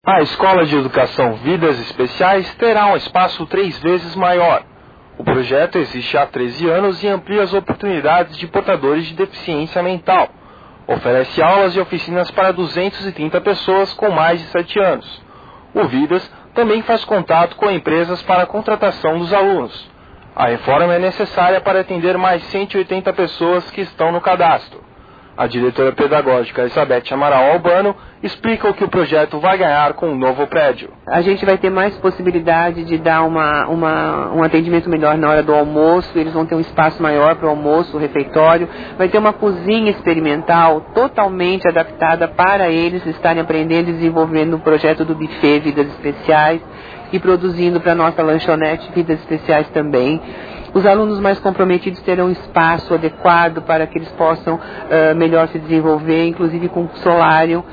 A Escola de Educação Vidas Especiais terá um espaço 3 vezes maior. O projeto existe há 13 anos e amplia as oportunidades de portadores de deficiência mental. Oferece aulas e oficinas para 230 pessoas com mais de 7 anos. O Vidas também faz contato com empresas para a contratação dos alunos. A reforma é necessária para atender mais 180 pessoas que estão no cadastro. A diretora pedagógica Elizabeth Amaral Albano explica o que o projeto vai ganhar com o novo prédio. A gente vai ter mais possibilidade de dar um atendimento melhor na hora do almoço, eles vão ter um espaço maior para o almoço, o refeitório, vai ter uma cozinha experimental totalmente adaptada para eles estarem aprendendo e desenvolvendo o projeto do buffet Vidas Especiais e produzindo para a nossa lanchonete Vidas Especiais também. Os alunos mais comprometidos terão espaço adequado para que eles possam melhor se desenvolver, inclusive com solário.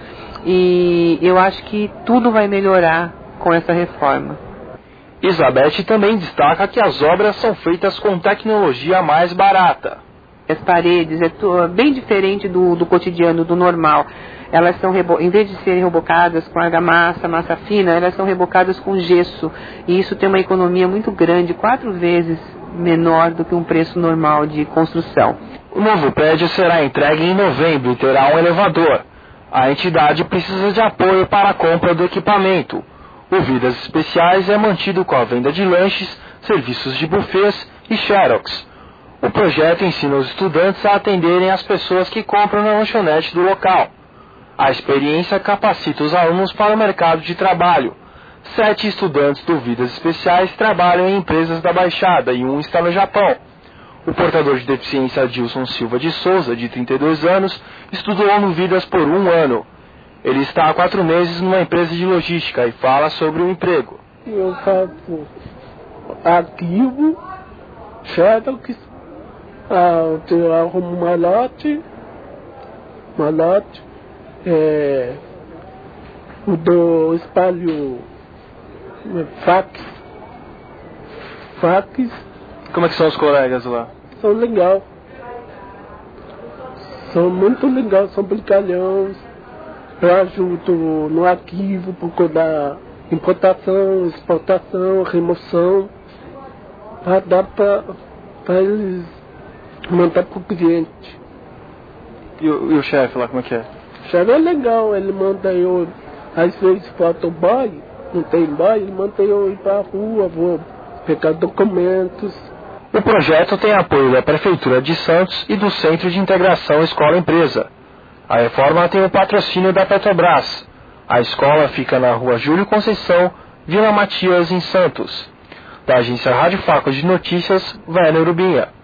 E eu acho que tudo vai melhorar com essa reforma. Elizabeth também destaca que as obras são feitas com tecnologia mais barata. As paredes é bem diferente do cotidiano, do normal. Elas são, em vez de serem rebocadas com argamassa, massa fina, elas são rebocadas com gesso. E isso tem uma economia muito grande, 4 vezes menor do que um preço normal de construção. O novo prédio será entregue em novembro e terá um elevador. A entidade precisa de apoio para a compra do equipamento. O Vidas Especiais é mantido com a venda de lanches, serviços de buffets e xerox. O projeto ensina os estudantes a atenderem as pessoas que compram na lanchonete do local. A experiência capacita os alunos para o mercado de trabalho. 7 estudantes do Vidas Especiais trabalham em empresas da Baixada e 1 está no Japão. O portador de deficiência Adilson Silva de Souza, de 32 anos, estudou no Vidas por 1 ano. Ele está há 4 meses numa empresa de logística e fala sobre o emprego. Eu faço arquivo, xerox, eu arrumo malote, do espalho fax. Como é que são os colegas lá? São legal. São muito legais, são brincalhões. Eu ajudo no arquivo por conta da importação, exportação, remoção, para dar para eles mandar para o cliente. E o chefe lá, como é que é? O chefe é legal, ele manda eu, às vezes falta o boy, não tem boy, ele manda eu ir para a rua, vou pegar documentos. O projeto tem apoio da Prefeitura de Santos e do Centro de Integração Escola-Empresa. A reforma tem o patrocínio da Petrobras. A escola fica na Rua Júlio Conceição, Vila Matias, em Santos. Da agência Rádio Faco de Notícias, Werner Urubinha.